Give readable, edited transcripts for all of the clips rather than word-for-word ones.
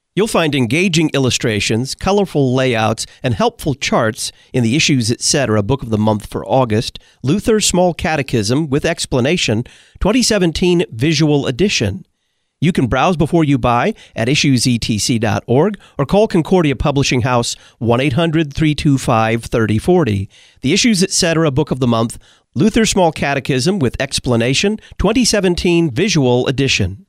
You'll find engaging illustrations, colorful layouts, and helpful charts in the Issues Etc. Book of the Month for August, Luther's Small Catechism with Explanation, 2017 Visual Edition. You can browse before you buy at issuesetc.org or call Concordia Publishing House 1-800-325-3040. The Issues Etc. Book of the Month, Luther's Small Catechism with Explanation, 2017 Visual Edition.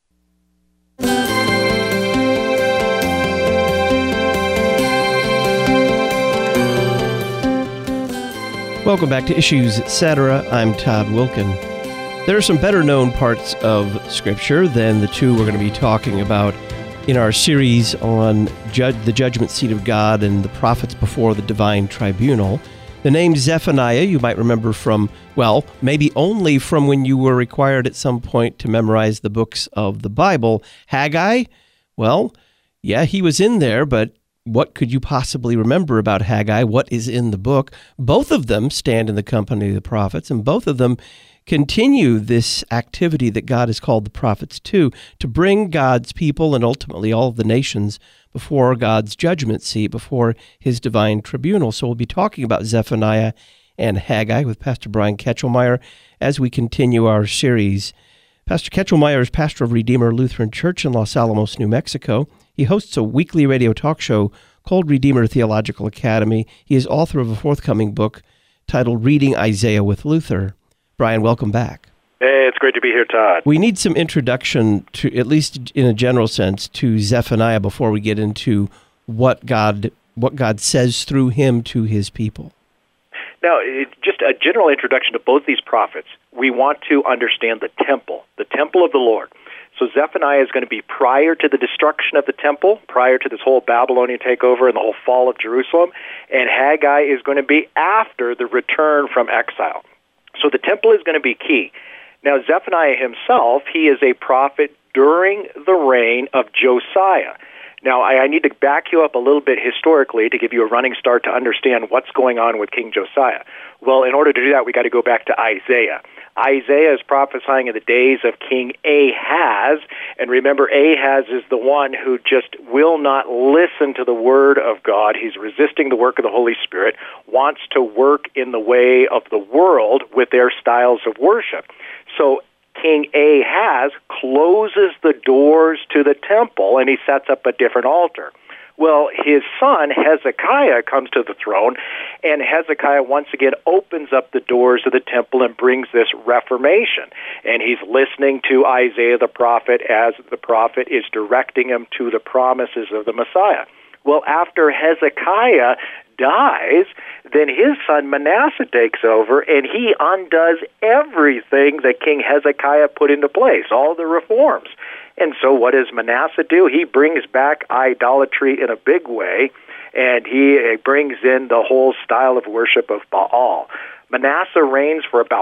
Welcome back to Issues Etc. I'm Todd Wilkin. There are some better-known parts of Scripture than the two we're going to be talking about in our series on the judgment seat of God and the prophets before the divine tribunal. The name Zephaniah you might remember from, well, maybe only from when you were required at some point to memorize the books of the Bible. Haggai, well, yeah, he was in there, but what could you possibly remember about Haggai? What is in the book? Both of them stand in the company of the prophets, and both of them continue this activity that God has called the prophets to bring God's people and ultimately all of the nations before God's judgment seat, before his divine tribunal. So we'll be talking about Zephaniah and Haggai with Pastor Brian Ketchelmeyer as we continue our series. Pastor Ketchelmeyer is pastor of Redeemer Lutheran Church in Los Alamos, New Mexico. He hosts a weekly radio talk show called Redeemer Theological Academy. He is author of a forthcoming book titled Reading Isaiah with Luther. Brian, welcome back. Hey, it's great to be here, Todd. We need some introduction, to, at least in a general sense, to Zephaniah before we get into what God says through him to his people. Now, just a general introduction to both these prophets. We want to understand the temple of the Lord. So Zephaniah is going to be prior to the destruction of the temple, prior to this whole Babylonian takeover and the whole fall of Jerusalem, and Haggai is going to be after the return from exile. So the temple is going to be key. Now, Zephaniah himself, he is a prophet during the reign of Josiah. Now, I need to back you up a little bit historically to give you a running start to understand what's going on with King Josiah. Well, in order to do that, we got to go back to Isaiah. Isaiah is prophesying in the days of King Ahaz, and remember, Ahaz is the one who just will not listen to the word of God. He's resisting the work of the Holy Spirit, wants to work in the way of the world with their styles of worship. So King Ahaz closes the doors to the temple, and he sets up a different altar. Well, his son, Hezekiah, comes to the throne, and Hezekiah once again opens up the doors of the temple and brings this reformation. And he's listening to Isaiah the prophet as the prophet is directing him to the promises of the Messiah. Well, after Hezekiah dies, then his son Manasseh takes over, and he undoes everything that King Hezekiah put into place, all the reforms. And so what does Manasseh do? He brings back idolatry in a big way, and he brings in the whole style of worship of Baal. Manasseh reigns for about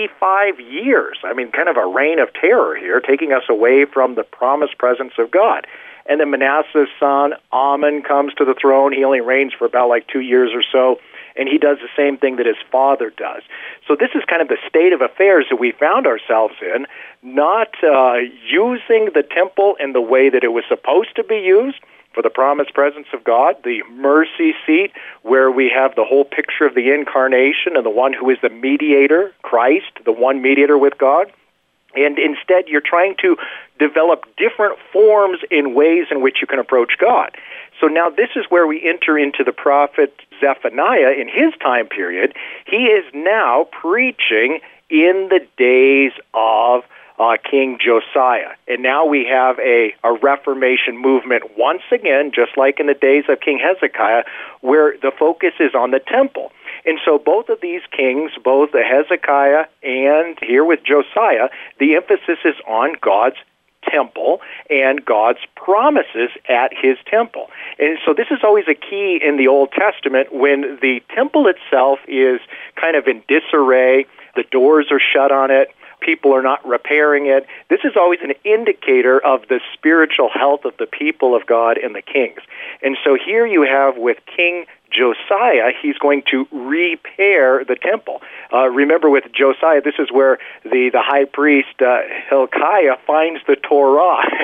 55 years. I mean, kind of a reign of terror here, taking us away from the promised presence of God. And then Manasseh's son, Amon, comes to the throne. He only reigns for about 2 years or so, and he does the same thing that his father does. So this is kind of the state of affairs that we found ourselves in, not using the temple in the way that it was supposed to be used for the promised presence of God, the mercy seat, where we have the whole picture of the incarnation and the one who is the mediator, Christ, the one mediator with God. And instead, you're trying to develop different forms in ways in which you can approach God. So now this is where we enter into the prophet Zephaniah in his time period. He is now preaching in the days of King Josiah. And now we have a Reformation movement once again, just like in the days of King Hezekiah, where the focus is on the temple. And so both of these kings, both Hezekiah and here with Josiah, the emphasis is on God's temple and God's promises at his temple. And so this is always a key in the Old Testament when the temple itself is kind of in disarray, the doors are shut on it, people are not repairing it. This is always an indicator of the spiritual health of the people of God and the kings. And so here you have with King Josiah, he's going to repair the temple. Remember with Josiah, this is where the high priest Hilkiah finds the Torah.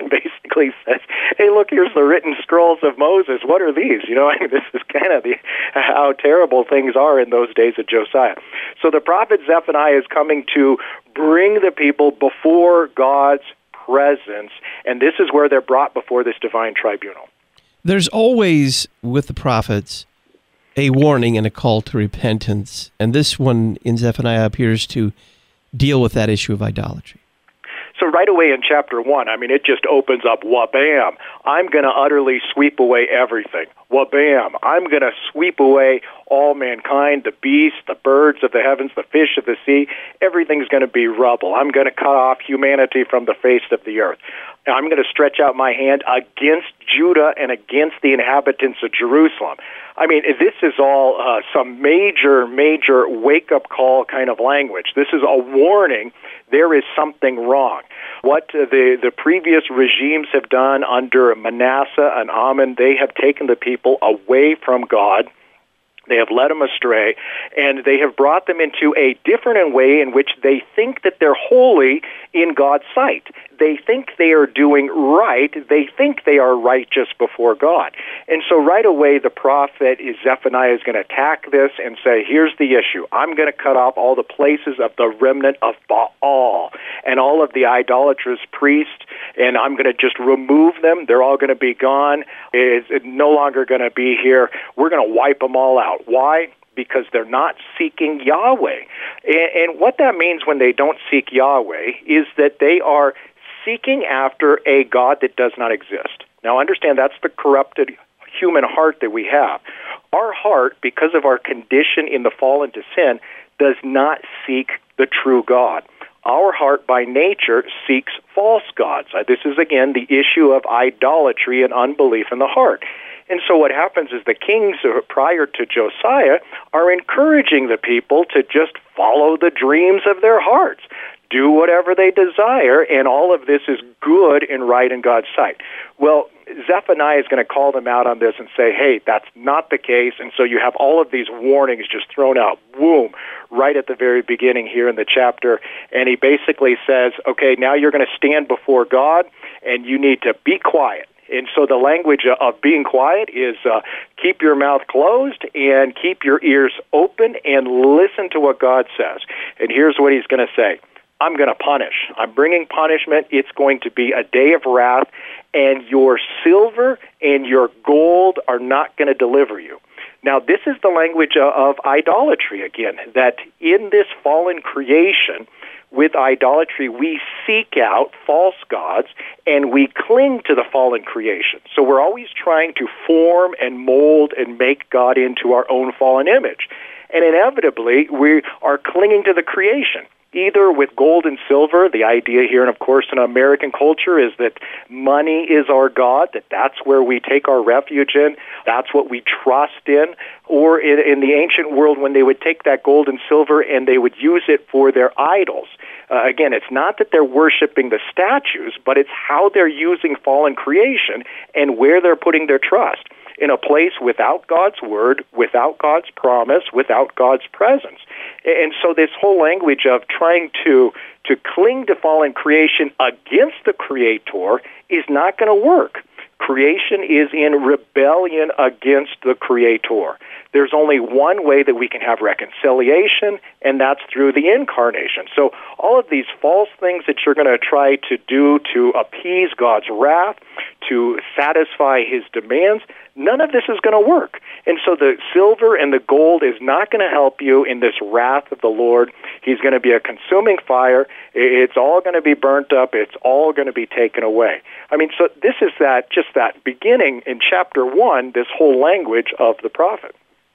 basically says, hey, look, here's the written scrolls of Moses. What are these? This is kind of how terrible things are in those days of Josiah. So the prophet Zephaniah is coming to bring the people before God's presence, and this is where they're brought before this divine tribunal. There's always, with the prophets, a warning and a call to repentance, and this one in Zephaniah appears to deal with that issue of idolatry. So right away in chapter 1, it just opens up, wha-bam, I'm going to utterly sweep away everything. Wha-bam, I'm going to sweep away all mankind, the beasts, the birds of the heavens, the fish of the sea. Everything's going to be rubble. I'm going to cut off humanity from the face of the earth. I'm going to stretch out my hand against Judah and against the inhabitants of Jerusalem. This is all some major wake-up call kind of language. This is a warning. There is something wrong. What the previous regimes have done under Manasseh and Amon, they have taken the people away from God. They have led them astray, and they have brought them into a different way in which they think that they're holy in God's sight. They think they are doing right. They think they are righteous before God. And so right away, the prophet Zephaniah is going to attack this and say, here's the issue. I'm going to cut off all the places of the remnant of Baal and all of the idolatrous priests, and I'm going to just remove them. They're all going to be gone. It's no longer going to be here. We're going to wipe them all out. Why? Because they're not seeking Yahweh. And what that means when they don't seek Yahweh is that they are seeking after a God that does not exist. Now understand, that's the corrupted human heart that we have. Our heart, because of our condition in the fall into sin, does not seek the true God. Our heart by nature seeks false gods. This is, again, the issue of idolatry and unbelief in the heart. And so what happens is the kings prior to Josiah are encouraging the people to just follow the dreams of their hearts, do whatever they desire, and all of this is good and right in God's sight. Well, Zephaniah is going to call them out on this and say, hey, that's not the case. And so you have all of these warnings just thrown out, boom, right at the very beginning here in the chapter. And he basically says, okay, now you're going to stand before God, and you need to be quiet. And so the language of being quiet is keep your mouth closed and keep your ears open and listen to what God says. And here's what he's going to say. I'm going to punish. I'm bringing punishment. It's going to be a day of wrath, and your silver and your gold are not going to deliver you. Now, this is the language of idolatry again, that in this fallen creation, with idolatry, we seek out false gods and we cling to the fallen creation. So we're always trying to form and mold and make God into our own fallen image. And inevitably, we are clinging to the creation, either with gold and silver. The idea here, and of course in American culture, is that money is our God, that's where we take our refuge in, that's what we trust in. Or in the ancient world, when they would take that gold and silver and they would use it for their idols. Again, it's not that they're worshiping the statues, but it's how they're using fallen creation and where they're putting their trust. In a place without God's word, without God's promise, without God's presence. And so this whole language of trying to cling to fallen creation against the Creator is not going to work. Creation is in rebellion against the Creator. There's only one way that we can have reconciliation, and that's through the incarnation. So all of these false things that you're going to try to do to appease God's wrath, to satisfy His demands, none of this is going to work. And so the silver and the gold is not going to help you in this wrath of the Lord. He's going to be a consuming fire. It's all going to be burnt up. It's all going to be taken away. So this is that beginning in chapter 1, this whole language of the prophet.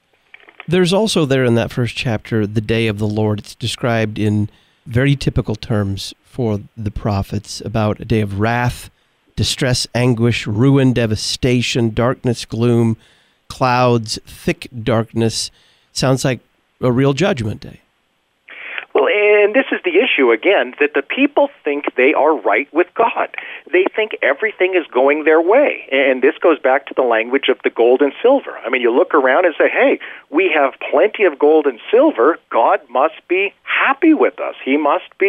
There's also there in that first chapter, the day of the Lord. It's described in very typical terms for the prophets about a day of wrath, distress, anguish, ruin, devastation, darkness, gloom, clouds, thick darkness. Sounds like a real judgment day. Well, and this is the issue, again, that the people think they are right with God. They think everything is going their way. And this goes back to the language of the gold and silver. You look around and say, hey, we have plenty of gold and silver. God must be happy with us. He must be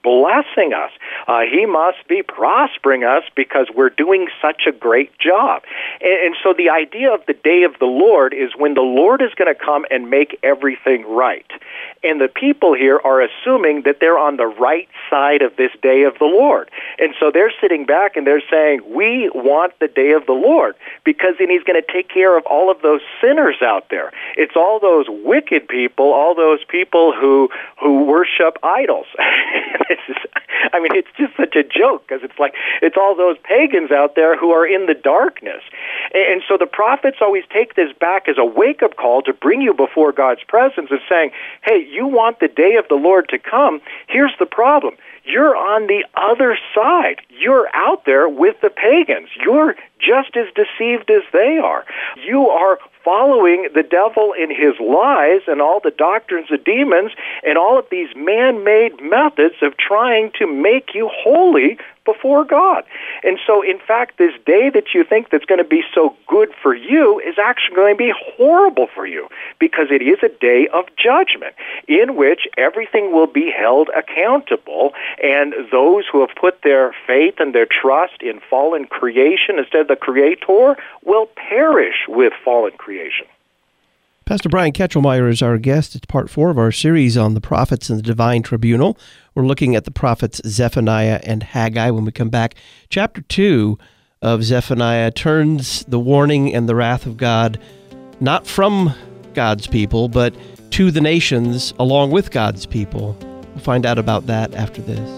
blessing us. He must be prospering us because we're doing such a great job. And so the idea of the day of the Lord is when the Lord is going to come and make everything right. And the people here are assuming that they're on the right side of this day of the Lord. And so they're sitting back and they're saying, we want the day of the Lord because then He's going to take care of all of those sinners out there. It's all those wicked people, all those people who worship idols. It's just such a joke because it's all those pagans out there who are in the darkness. And so the prophets always take this back as a wake-up call to bring you before God's presence of saying, hey, you want the day of the Lord to come. Here's the problem. You're on the other side. You're out there with the pagans. You're just as deceived as they are. You are following the devil in his lies and all the doctrines of demons and all of these man-made methods of trying to make you holy before God. And so, in fact, this day that you think that's going to be so good for you is actually going to be horrible for you because it is a day of judgment in which everything will be held accountable, and those who have put their faith and their trust in fallen creation instead of the Creator will perish with fallen creation. Pastor Brian Ketchelmeyer is our guest. It's part 4 of our series on the prophets and the divine tribunal. We're looking at the prophets Zephaniah and Haggai. When we come back, chapter 2 of Zephaniah turns the warning and the wrath of God not from God's people, but to the nations along with God's people. We'll find out about that after this.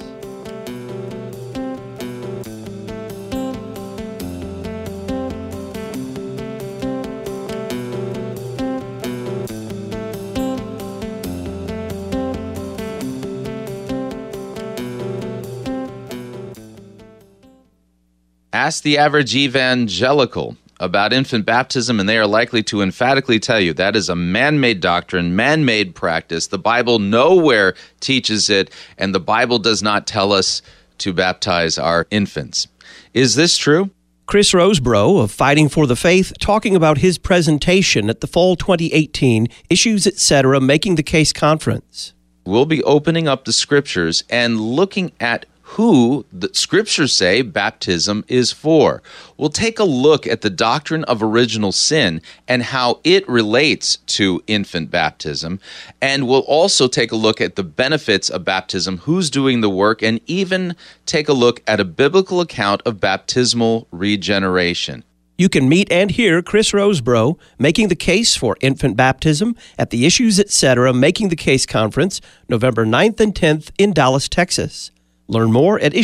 Ask the average evangelical about infant baptism, and they are likely to emphatically tell you that is a man-made doctrine, man-made practice. The Bible nowhere teaches it, and the Bible does not tell us to baptize our infants. Is this true? Chris Rosebrough of Fighting for the Faith talking about his presentation at the Fall 2018 Issues Etc. Making the Case Conference. We'll be opening up the Scriptures and looking at who the Scriptures say baptism is for. We'll take a look at the doctrine of original sin and how it relates to infant baptism, and we'll also take a look at the benefits of baptism, who's doing the work, and even take a look at a biblical account of baptismal regeneration. You can meet and hear Chris Rosebrough making the case for infant baptism at the Issues Etc. Making the Case Conference, November 9th and 10th in Dallas, Texas. Learn more at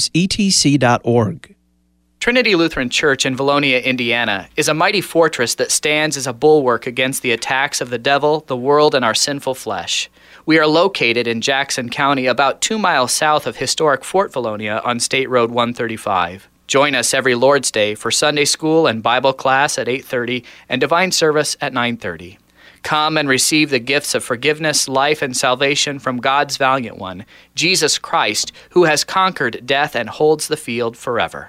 issuesetc.org. Trinity Lutheran Church in Valonia, Indiana, is a mighty fortress that stands as a bulwark against the attacks of the devil, the world, and our sinful flesh. We are located in Jackson County, about 2 miles south of historic Fort Valonia on State Road 135. Join us every Lord's Day for Sunday school and Bible class at 8:30 and divine service at 9:30. Come and receive the gifts of forgiveness, life, and salvation from God's valiant one, Jesus Christ, who has conquered death and holds the field forever.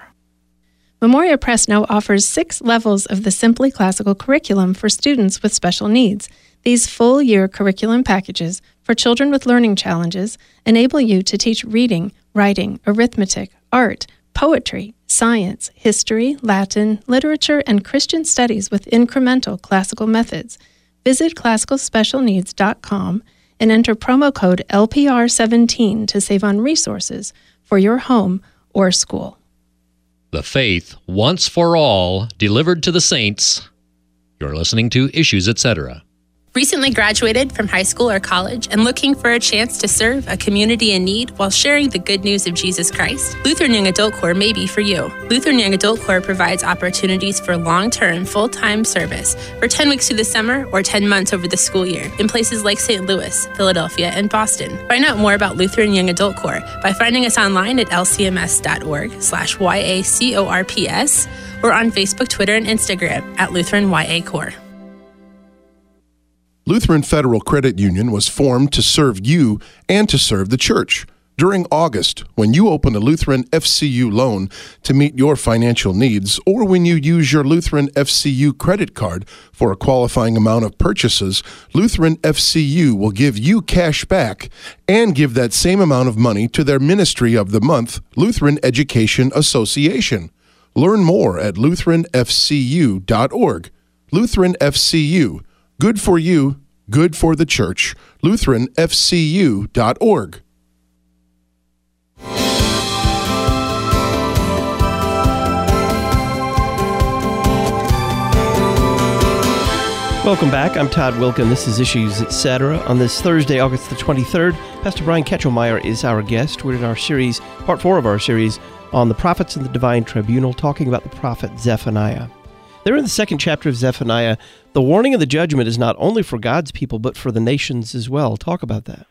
Memoria Press now offers 6 levels of the Simply Classical curriculum for students with special needs. These full-year curriculum packages for children with learning challenges enable you to teach reading, writing, arithmetic, art, poetry, science, history, Latin, literature, and Christian studies with incremental classical methods. Visit classicalspecialneeds.com and enter promo code LPR17 to save on resources for your home or school. The faith, once for all, delivered to the saints. You're listening to Issues Etc. Recently graduated from high school or college and looking for a chance to serve a community in need while sharing the good news of Jesus Christ? Lutheran Young Adult Corps may be for you. Lutheran Young Adult Corps provides opportunities for long-term, full-time service for 10 weeks through the summer or 10 months over the school year in places like St. Louis, Philadelphia, and Boston. Find out more about Lutheran Young Adult Corps by finding us online at lcms.org/YACORPS or on Facebook, Twitter, and Instagram at Lutheran YA Corps. Lutheran Federal Credit Union was formed to serve you and to serve the church. During August, when you open a Lutheran FCU loan to meet your financial needs, or when you use your Lutheran FCU credit card for a qualifying amount of purchases, Lutheran FCU will give you cash back and give that same amount of money to their Ministry of the Month, Lutheran Education Association. Learn more at lutheranfcu.org. Lutheran FCU. Good for you, good for the church. lutheranfcu.org. Welcome back. I'm Todd Wilken. This is Issues Etc. On this Thursday, August the 23rd, Pastor Brian Ketchelmeyer is our guest. We're in our series, part 4 of our series, on the prophets and the divine tribunal, talking about the prophet Zephaniah. There in the second chapter of Zephaniah, the warning of the judgment is not only for God's people, but for the nations as well. Talk about that.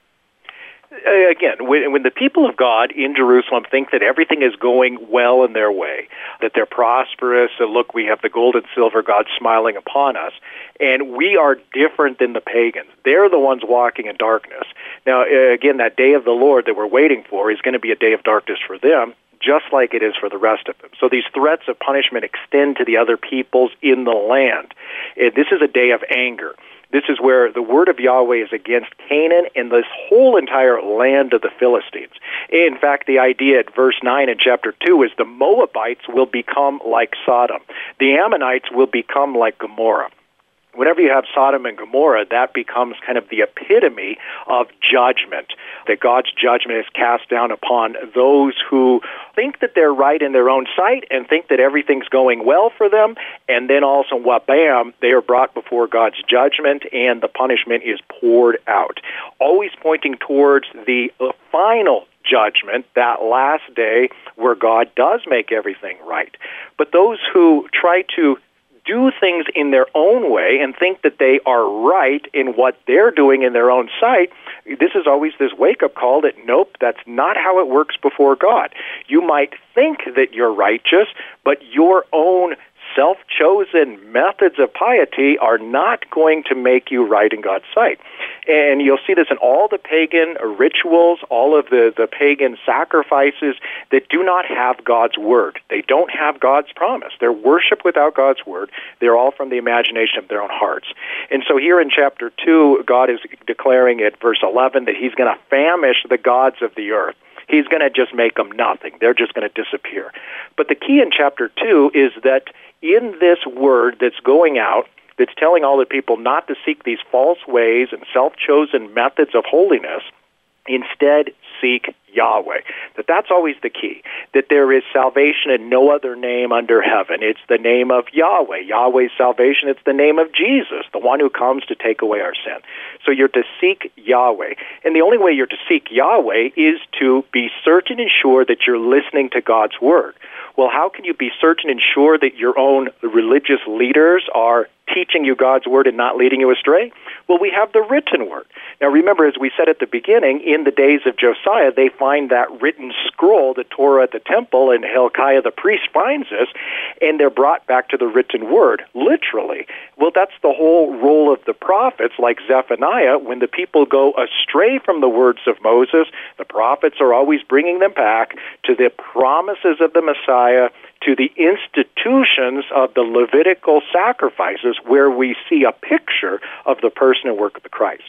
Again, when the people of God in Jerusalem think that everything is going well in their way, that they're prosperous, and look, we have the gold and silver God smiling upon us, and we are different than the pagans. They're the ones walking in darkness. Now, again, that day of the Lord that we're waiting for is going to be a day of darkness for them, just like it is for the rest of them. So these threats of punishment extend to the other peoples in the land. This is a day of anger. This is where the word of Yahweh is against Canaan and this whole entire land of the Philistines. In fact, the idea at verse 9 in chapter 2 is the Moabites will become like Sodom. The Ammonites will become like Gomorrah. Whenever you have Sodom and Gomorrah, that becomes kind of the epitome of judgment, that God's judgment is cast down upon those who think that they're right in their own sight and think that everything's going well for them, and then also, bam, they are brought before God's judgment, and the punishment is poured out, always pointing towards the final judgment, that last day where God does make everything right. But those who try to do things in their own way and think that they are right in what they're doing in their own sight, this is always this wake-up call that, nope, that's not how it works before God. You might think that you're righteous, but your own self-chosen methods of piety are not going to make you right in God's sight. And you'll see this in all the pagan rituals, all of the pagan sacrifices that do not have God's word. They don't have God's promise. They're worship without God's word. They're all from the imagination of their own hearts. And so here in chapter 2, God is declaring at verse 11 that he's going to famish the gods of the earth. He's going to just make them nothing. They're just going to disappear. But the key in chapter 2 is that in this word that's going out, that's telling all the people not to seek these false ways and self-chosen methods of holiness, instead seek Yahweh. That's always the key, that there is salvation in no other name under heaven. It's the name of Yahweh. Yahweh's salvation, it's the name of Jesus, the one who comes to take away our sin. So you're to seek Yahweh. And the only way you're to seek Yahweh is to be certain and sure that you're listening to God's word. Well, how can you be certain and sure that your own religious leaders are teaching you God's word and not leading you astray? Well, we have the written word. Now, remember, as we said at the beginning, in the days of Josiah, they find that written scroll, the Torah at the temple, and Hilkiah the priest finds this, and they're brought back to the written word, literally. Well, that's the whole role of the prophets, like Zephaniah. When the people go astray from the words of Moses, the prophets are always bringing them back to the promises of the Messiah, to the institutions of the Levitical sacrifices, where we see a picture of the person and work of the Christ.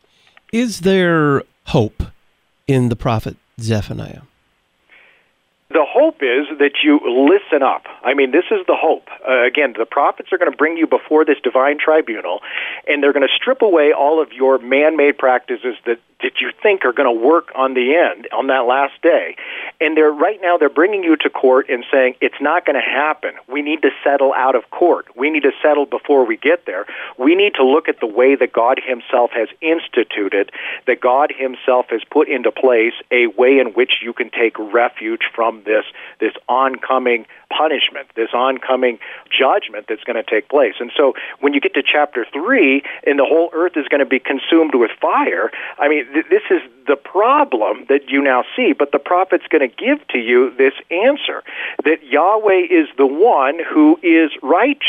Is there hope in the prophet Zephaniah? The hope is that you listen up. I mean, this is the hope. Again, the prophets are going to bring you before this divine tribunal, and they're going to strip away all of your man-made practices that you think are going to work on the end, on that last day. And right now they're bringing you to court and saying, it's not going to happen. We need to settle out of court. We need to settle before we get there. We need to look at the way that God himself has instituted, that God himself has put into place a way in which you can take refuge from this oncoming punishment, this oncoming judgment that's going to take place. And so when you get to chapter 3, and the whole earth is going to be consumed with fire, I mean, this is the problem that you now see, but the prophet's going to give to you this answer, that Yahweh is the one who is righteous.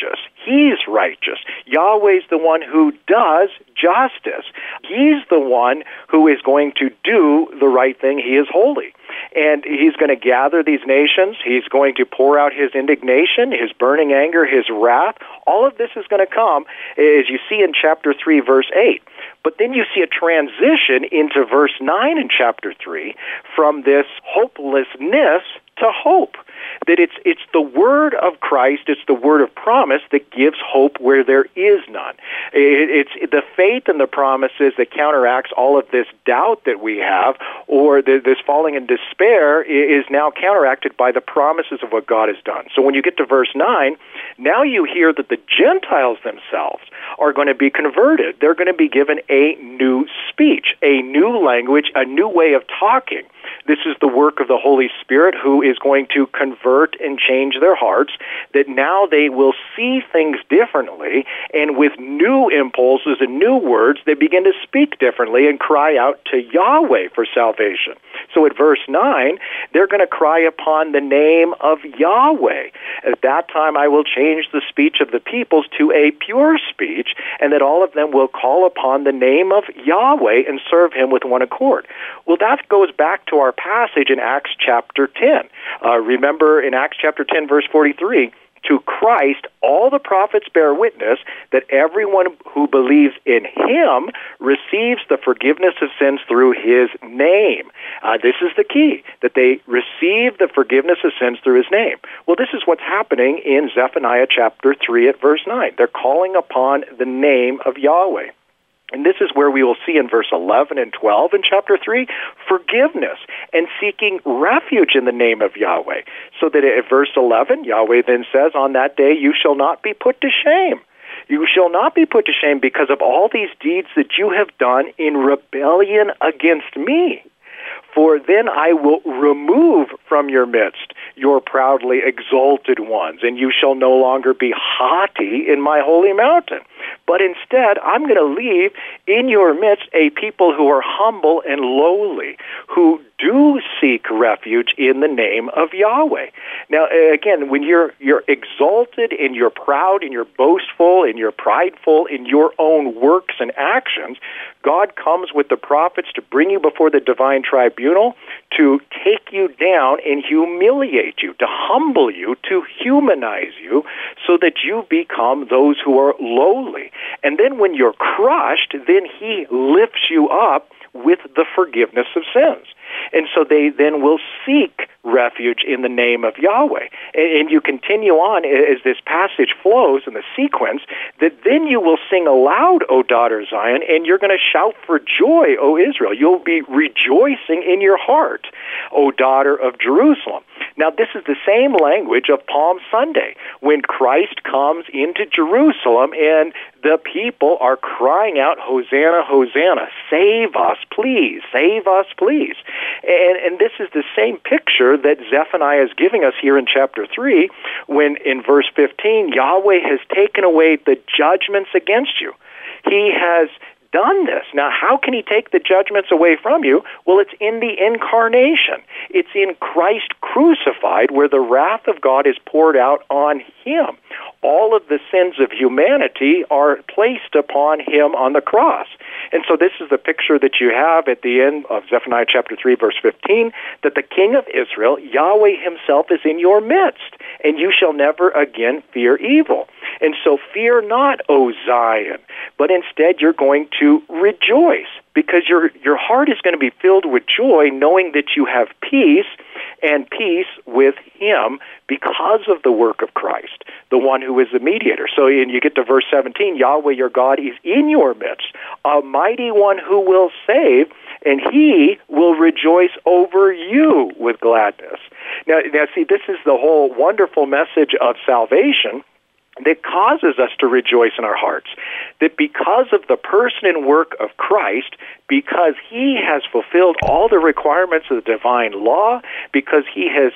He's righteous. Yahweh's the one who does justice. He's the one who is going to do the right thing. He is holy. And he's going to gather these nations. He's going to pour out his indignation, his burning anger, his wrath. All of this is going to come, as you see in chapter 3, verse 8. But then you see a transition into verse 9 in chapter 3 from this hopelessness to hope. That it's the word of Christ, it's the word of promise that gives hope where there is none. It's the faith in the promises that counteracts all of this doubt that we have, or this falling in despair is now counteracted by the promises of what God has done. So when you get to verse 9, now you hear that the Gentiles themselves are going to be converted. They're going to be given a new speech, a new language, a new way of talking. This is the work of the Holy Spirit, who is going to convert and change their hearts, that now they will see things differently, and with new impulses and new words, they begin to speak differently and cry out to Yahweh for salvation. So at verse 9, they're going to cry upon the name of Yahweh. At that time I will change the speech of the peoples to a pure speech, and that all of them will call upon the name of Yahweh and serve him with one accord. Well, that goes back to our passage in Acts chapter 10. Remember in Acts chapter 10, verse 43, to Christ all the prophets bear witness that everyone who believes in him receives the forgiveness of sins through his name. This is the key, that they receive the forgiveness of sins through his name. Well, this is what's happening in Zephaniah chapter 3 at verse 9. They're calling upon the name of Yahweh. And this is where we will see in verse 11 and 12 in chapter 3, forgiveness and seeking refuge in the name of Yahweh. So that at verse 11, Yahweh then says, on that day you shall not be put to shame. You shall not be put to shame because of all these deeds that you have done in rebellion against me. For then I will remove from your midst your proudly exalted ones, and you shall no longer be haughty in my holy mountain. But instead, I'm going to leave in your midst a people who are humble and lowly, who do seek refuge in the name of Yahweh. Now, again, when you're exalted and you're proud and you're boastful and you're prideful in your own works and actions, God comes with the prophets to bring you before the divine tribunal, to take you down and humiliate you, to humble you, to humanize you, so that you become those who are lowly. And then when you're crushed, then he lifts you up with the forgiveness of sins. And so they then will seek refuge in the name of Yahweh. And you continue on as this passage flows in the sequence, that then you will sing aloud, O daughter Zion, and you're going to shout for joy, O Israel. You'll be rejoicing in your heart, O daughter of Jerusalem. Now, this is the same language of Palm Sunday, when Christ comes into Jerusalem and the people are crying out, Hosanna, Hosanna, save us, please, save us, please. And this is the same picture that Zephaniah is giving us here in chapter 3, when in verse 15, Yahweh has taken away the judgments against you. He has done this. Now, how can he take the judgments away from you? Well, it's in the incarnation. It's in Christ crucified, where the wrath of God is poured out on him. All of the sins of humanity are placed upon him on the cross. And so this is the picture that you have at the end of Zephaniah chapter 3, verse 15, that the King of Israel, Yahweh himself, is in your midst, and you shall never again fear evil. And so fear not, O Zion, but instead you're going to rejoice, because your heart is going to be filled with joy, knowing that you have peace, and peace with him because of the work of Christ, the one who is the mediator. So you get to verse 17, Yahweh your God is in your midst, a mighty one who will save, and he will rejoice over you with gladness. Now see, this is the whole wonderful message of salvation that causes us to rejoice in our hearts, that because of the person and work of Christ, because he has fulfilled all the requirements of the divine law, because he has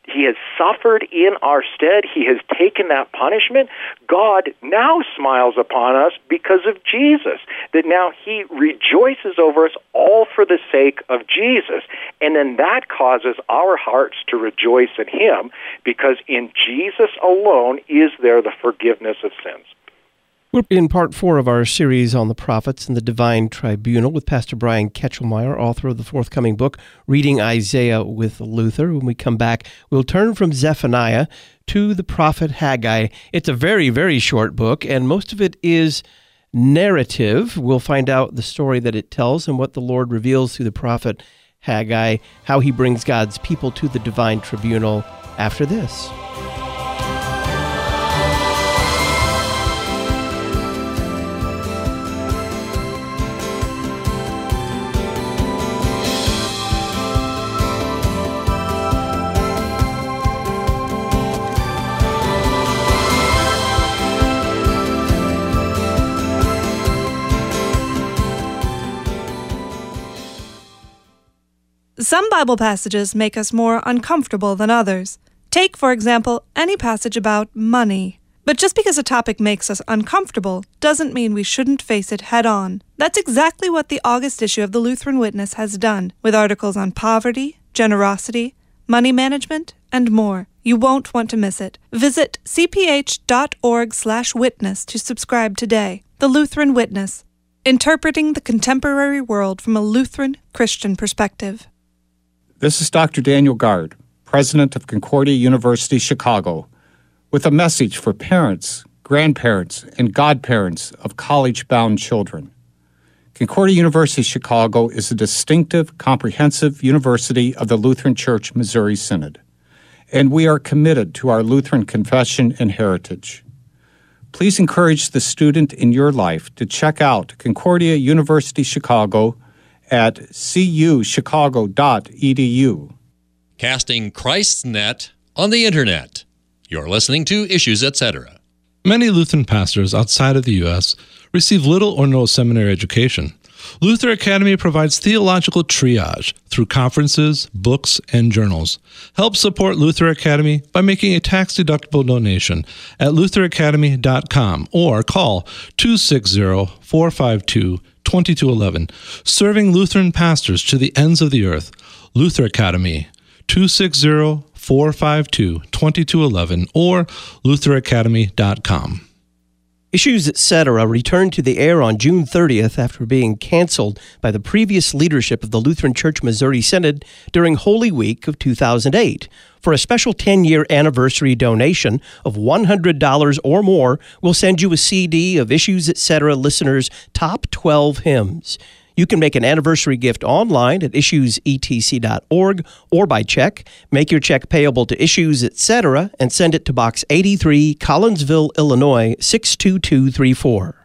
He has suffered in our stead. He has taken that punishment. God now smiles upon us because of Jesus, that now He rejoices over us all for the sake of Jesus. And then that causes our hearts to rejoice in Him, because in Jesus alone is there the forgiveness of sins. We're in part 4 of our series on the prophets and the divine tribunal with Pastor Brian Ketchelmeyer, author of the forthcoming book, Reading Isaiah with Luther. When we come back, we'll turn from Zephaniah to the prophet Haggai. It's a very, very short book, and most of it is narrative. We'll find out the story that it tells and what the Lord reveals through the prophet Haggai, how he brings God's people to the divine tribunal after this. Some Bible passages make us more uncomfortable than others. Take, for example, any passage about money. But just because a topic makes us uncomfortable doesn't mean we shouldn't face it head-on. That's exactly what the August issue of the Lutheran Witness has done, with articles on poverty, generosity, money management, and more. You won't want to miss it. Visit cph.org/witness to subscribe today. The Lutheran Witness, interpreting the contemporary world from a Lutheran Christian perspective. This is Dr. Daniel Gard, president of Concordia University, Chicago, with a message for parents, grandparents, and godparents of college-bound children. Concordia University, Chicago is a distinctive, comprehensive university of the Lutheran Church Missouri Synod, and we are committed to our Lutheran confession and heritage. Please encourage the student in your life to check out Concordia University, Chicago at cuchicago.edu. Casting Christ's net on the Internet. You're listening to Issues, Etc. Many Lutheran pastors outside of the U.S. receive little or no seminary education. Luther Academy provides theological triage through conferences, books, and journals. Help support Luther Academy by making a tax-deductible donation at lutheracademy.com or call 260-452-2211. Serving Lutheran pastors to the ends of the earth. Luther Academy, 260-452-2211 or lutheracademy.com. Issues, Etc. returned to the air on June 30th after being canceled by the previous leadership of the Lutheran Church Missouri Synod during Holy Week of 2008. For a special 10-year anniversary donation of $100 or more, we'll send you a CD of Issues, Etc. listeners' top 12 hymns. You can make an anniversary gift online at issuesetc.org or by check. Make your check payable to Issues, Etc. and send it to Box 83, Collinsville, Illinois, 62234.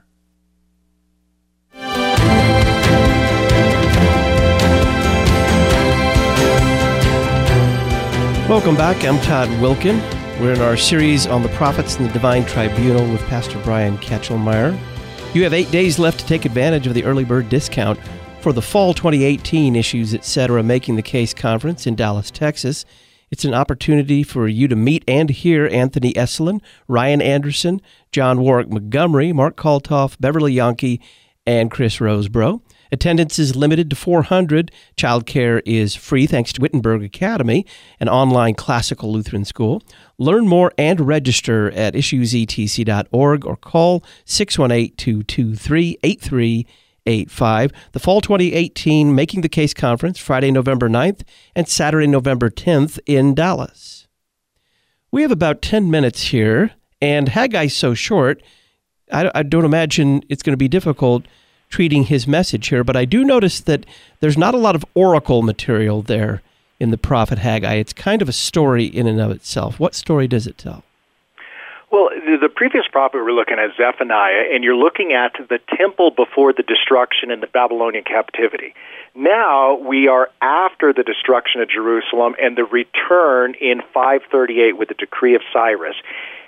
Welcome back. I'm Todd Wilkin. We're in our series on the prophets and the divine tribunal with Pastor Brian Ketchelmeyer. You have 8 days left to take advantage of the early bird discount for the fall 2018 Issues, Etc. Making the Case Conference in Dallas, Texas. It's an opportunity for you to meet and hear Anthony Esselin, Ryan Anderson, John Warwick Montgomery, Mark Kaltoff, Beverly Yankee, and Chris Rosebrough. Attendance is limited to 400. Childcare is free thanks to Wittenberg Academy, an online classical Lutheran school. Learn more and register at issuesetc.org or call 618-223-8385. The Fall 2018 Making the Case Conference, Friday, November 9th and Saturday, November 10th in Dallas. We have about 10 minutes here, and Haggai's so short, I don't imagine it's going to be difficult treating his message here, but I do notice that there's not a lot of oracle material there in the prophet Haggai. It's kind of a story in and of itself. What story does it tell? Well, the previous prophet we're looking at, Zephaniah, and you're looking at the temple before the destruction in the Babylonian captivity. Now we are after the destruction of Jerusalem and the return in 538 with the decree of Cyrus.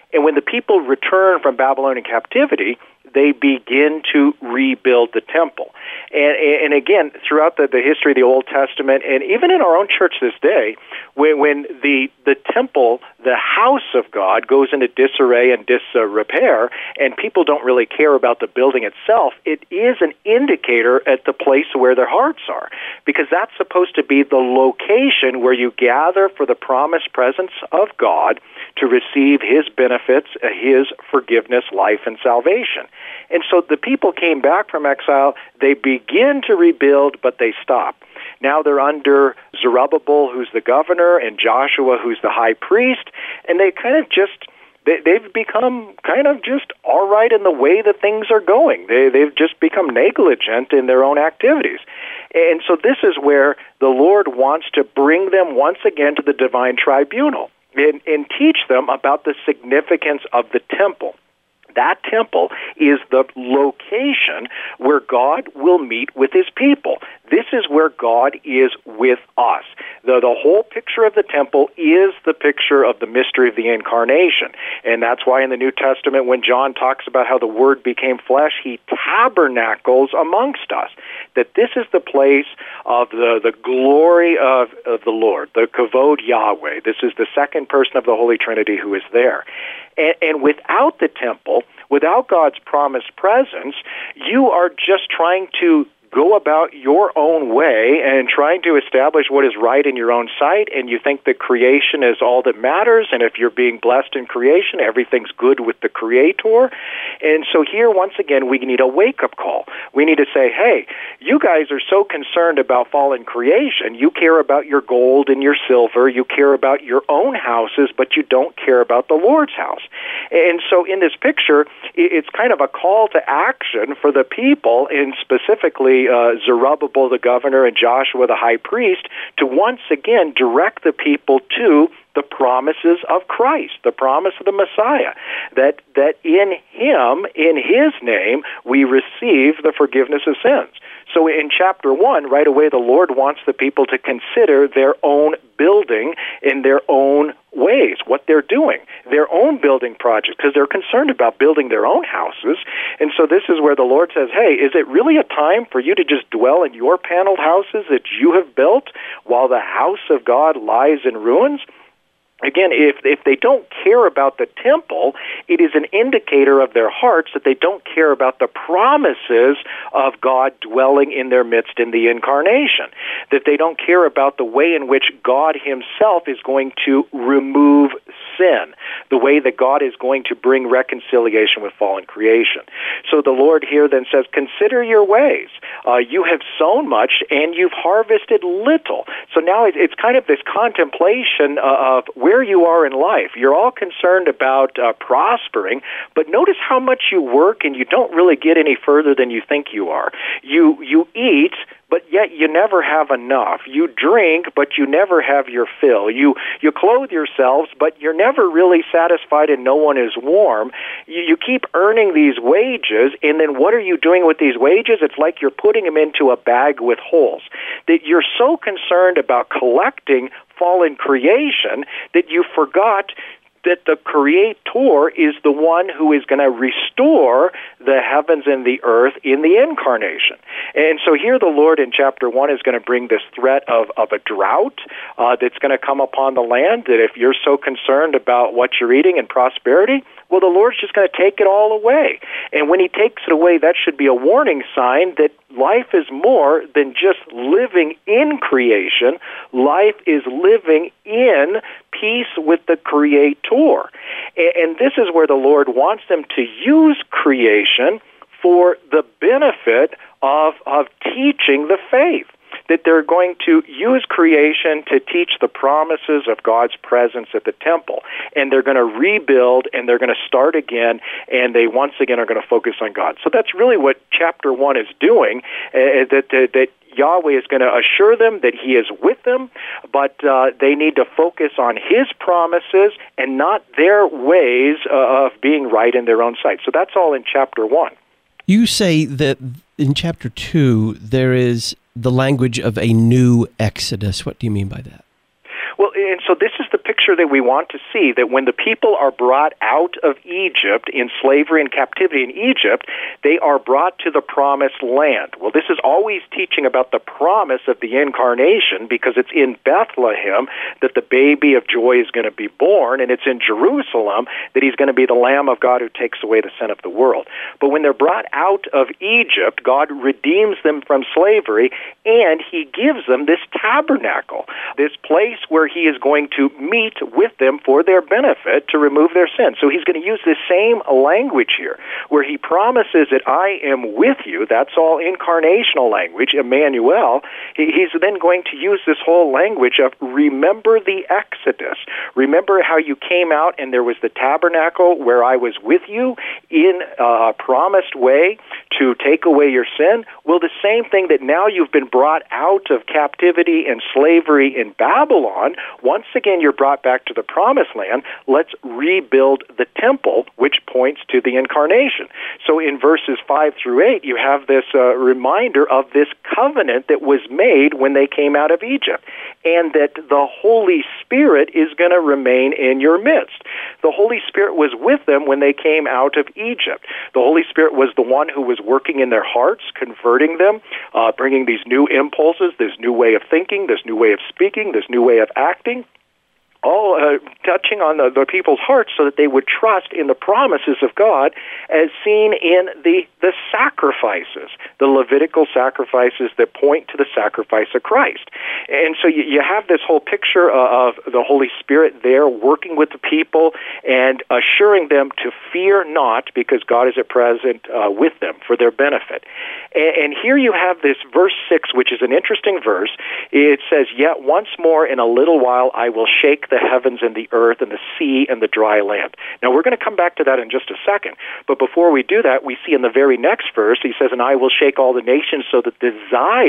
And when the people return from Babylonian captivity, they begin to rebuild the temple. And again, throughout the history of the Old Testament, and even in our own church this day, when the temple, the house of God, goes into disarray and disrepair, and people don't really care about the building itself, it is an indicator at the place where their hearts are, because that's supposed to be the location where you gather for the promised presence of God to receive His benefits, His forgiveness, life, and salvation. And so the people came back from exile, they begin to rebuild, but they stop. Now they're under Zerubbabel, who's the governor, and Joshua, who's the high priest, and they kind of they've become kind of just all right in the way that things are going. They've just become negligent in their own activities. And so this is where the Lord wants to bring them once again to the divine tribunal and teach them about the significance of the temple. That temple is the location where God will meet with His people. This is where God is with us. The whole picture of the temple is the picture of the mystery of the incarnation. And that's why in the New Testament, when John talks about how the Word became flesh, He tabernacles amongst us. That this is the place of the glory of the Lord, the Kavod Yahweh. This is the second person of the Holy Trinity who is there. And without the temple, without God's promised presence, you are just trying to go about your own way and trying to establish what is right in your own sight, and you think that creation is all that matters, and if you're being blessed in creation, everything's good with the Creator. And so here, once again, we need a wake-up call. We need to say, hey, you guys are so concerned about fallen creation. You care about your gold and your silver. You care about your own houses, but you don't care about the Lord's house. And so in this picture, it's kind of a call to action for the people, and specifically Zerubbabel the governor and Joshua the high priest, to once again direct the people to the promises of Christ, the promise of the Messiah, that in Him, in His name, we receive the forgiveness of sins. So in chapter 1, right away, the Lord wants the people to consider their own building in their own ways, what they're doing, their own building projects, because they're concerned about building their own houses. And so this is where the Lord says, hey, is it really a time for you to just dwell in your paneled houses that you have built while the house of God lies in ruins? Again, if they don't care about the temple, it is an indicator of their hearts that they don't care about the promises of God dwelling in their midst in the incarnation, that they don't care about the way in which God Himself is going to remove sin, the way that God is going to bring reconciliation with fallen creation. So the Lord here then says, consider your ways. You have sown much and you've harvested little. So now it's kind of this contemplation of where you are in life. You're all concerned about prospering, but notice how much you work and you don't really get any further than you think you are. You eat, but yet you never have enough. You drink, but you never have your fill. You clothe yourselves, but you're never really satisfied and no one is warm. You keep earning these wages, and then what are you doing with these wages? It's like you're putting them into a bag with holes. That you're so concerned about collecting fallen creation that you forgot that the Creator is the one who is going to restore the heavens and the earth in the incarnation. And so here the Lord in chapter 1 is going to bring this threat of a drought that's going to come upon the land, that if you're so concerned about what you're eating and prosperity, well, the Lord's just going to take it all away. And when He takes it away, that should be a warning sign that life is more than just living in creation. Life is living in peace with the Creator. And this is where the Lord wants them to use creation for the benefit of teaching the faith. That they're going to use creation to teach the promises of God's presence at the temple. And they're going to rebuild, and they're going to start again, and they once again are going to focus on God. So that's really what chapter 1 is doing, that Yahweh is going to assure them that He is with them, but they need to focus on His promises and not their ways of being right in their own sight. So that's all in chapter 1. You say that in chapter 2 there is the language of a new Exodus. What do you mean by that? Well, and so this is the picture picture that we want to see, that when the people are brought out of Egypt in slavery and captivity in Egypt, they are brought to the promised land. Well, this is always teaching about the promise of the incarnation, because it's in Bethlehem that the baby of joy is going to be born, and it's in Jerusalem that he's going to be the Lamb of God who takes away the sin of the world. But when they're brought out of Egypt, God redeems them from slavery, and he gives them this tabernacle, this place where he is going to meet with them for their benefit to remove their sin. So he's going to use this same language here, where he promises that I am with you. That's all incarnational language, Emmanuel. He's then going to use this whole language of remember the Exodus. Remember how you came out and there was the tabernacle where I was with you in a promised way to take away your sin? Well, the same thing that now you've been brought out of captivity and slavery in Babylon, once again you're brought back to the promised land. Let's rebuild the temple, which points to the incarnation. So in verses 5 through 8, you have this reminder of this covenant that was made when they came out of Egypt, and that the Holy Spirit is going to remain in your midst. The Holy Spirit was with them when they came out of Egypt. The Holy Spirit was the one who was working in their hearts, converting them, bringing these new impulses, this new way of thinking, this new way of speaking, this new way of acting, all touching on the people's hearts so that they would trust in the promises of God as seen in the sacrifices, the Levitical sacrifices that point to the sacrifice of Christ. And so you have this whole picture of the Holy Spirit there working with the people and assuring them to fear not, because God is at present with them for their benefit. And here you have this verse 6, which is an interesting verse. It says, "Yet once more in a little while I will shake the heavens and the earth and the sea and the dry land." Now, we're going to come back to that in just a second. But before we do that, we see in the very next verse, he says, "And I will shake all the nations so that the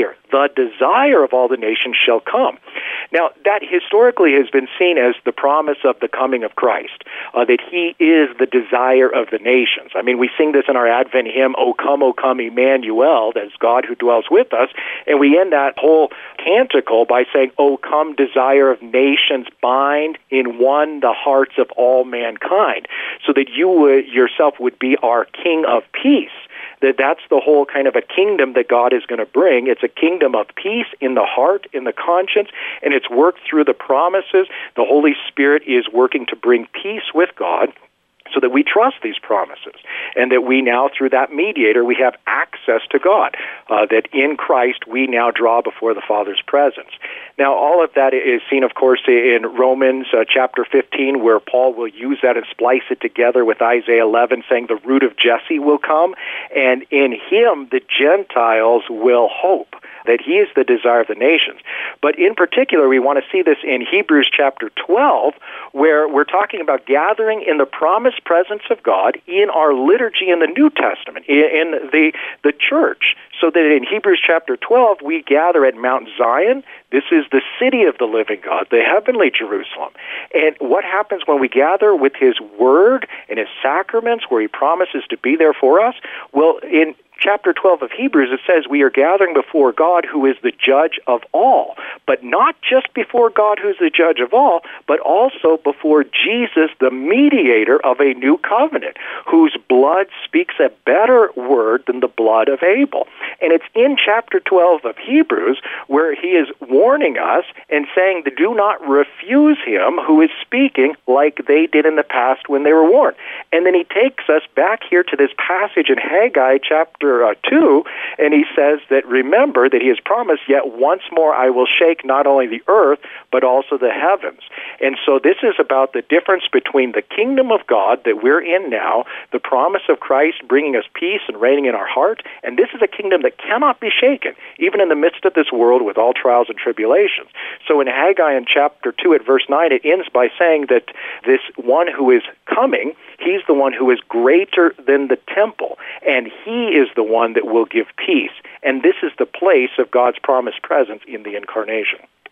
desire of all the nations shall come." Now, that historically has been seen as the promise of the coming of Christ, that he is the desire of the nations. I mean, we sing this in our Advent hymn, O come, Emmanuel, that's God who dwells with us, and we end that whole canticle by saying, O come, desire of nations, bind in one the hearts of all mankind, so that you yourself would be our King of peace. That's the whole kind of a kingdom that God is going to bring. It's a kingdom of peace in the heart, in the conscience, and it's worked through the promises. The Holy Spirit is working to bring peace with God, so that we trust these promises, and that we now, through that mediator, we have access to God, that in Christ we now draw before the Father's presence. Now, all of that is seen, of course, in Romans chapter 15, where Paul will use that and splice it together with Isaiah 11, saying the root of Jesse will come, and in him the Gentiles will hope, that he is the desire of the nations. But in particular, we want to see this in Hebrews chapter 12, where we're talking about gathering in the promised presence of God in our liturgy in the New Testament, in the church. So that in Hebrews chapter 12, we gather at Mount Zion. This is the city of the living God, the heavenly Jerusalem. And what happens when we gather with his word and his sacraments, where he promises to be there for us? Well, in chapter 12 of Hebrews, it says we are gathering before God who is the judge of all, but not just before God who's the judge of all, but also before Jesus, the mediator of a new covenant, whose blood speaks a better word than the blood of Abel. And it's in chapter 12 of Hebrews where he is warning us and saying, do not refuse him who is speaking like they did in the past when they were warned. And then he takes us back here to this passage in Haggai chapter 2, and he says that remember that he has promised, yet once more I will shake not only the earth, but also the heavens. And so this is about the difference between the kingdom of God that we're in now, the promise of Christ bringing us peace and reigning in our heart, and this is a kingdom that cannot be shaken, even in the midst of this world with all trials and tribulations. So in Haggai in chapter 2 at verse 9, it ends by saying that this one who is coming, he's the one who is greater than the temple, and he is the one that will give peace. And this is the place of God's promised presence in the incarnation.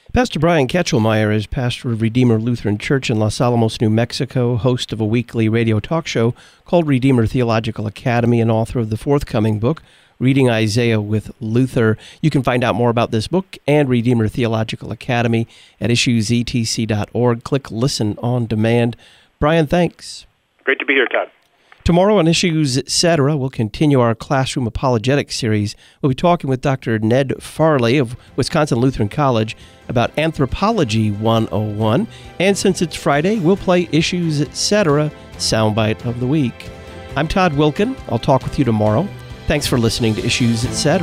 Pastor Brian Ketchelmeyer is pastor of Redeemer Lutheran Church in Los Alamos, New Mexico, host of a weekly radio talk show called Redeemer Theological Academy, and author of the forthcoming book, Reading Isaiah with Luther. You can find out more about this book and Redeemer Theological Academy at issuesetc.org. Click Listen on Demand. Brian, thanks. Great to be here, Todd. Tomorrow on Issues Etc., we'll continue our Classroom Apologetics series. We'll be talking with Dr. Ned Farley of Wisconsin Lutheran College about Anthropology 101. And since it's Friday, we'll play Issues Etc. Soundbite of the Week. I'm Todd Wilkin. I'll talk with you tomorrow. Thanks for listening to Issues Etc.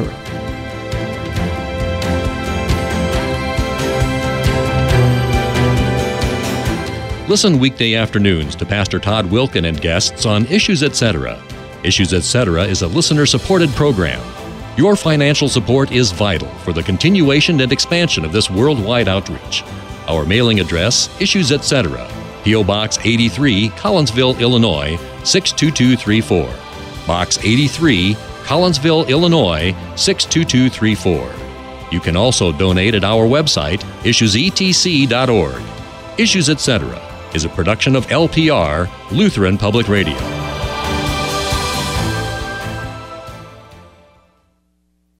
Listen weekday afternoons to Pastor Todd Wilkin and guests on Issues Etc. Issues Etc. is a listener-supported program. Your financial support is vital for the continuation and expansion of this worldwide outreach. Our mailing address, Issues Etc., P.O. Box 83, Collinsville, Illinois, 62234. Box 83, Collinsville, Illinois, 62234. You can also donate at our website, issuesetc.org. Issues Etc. is a production of LPR, Lutheran Public Radio.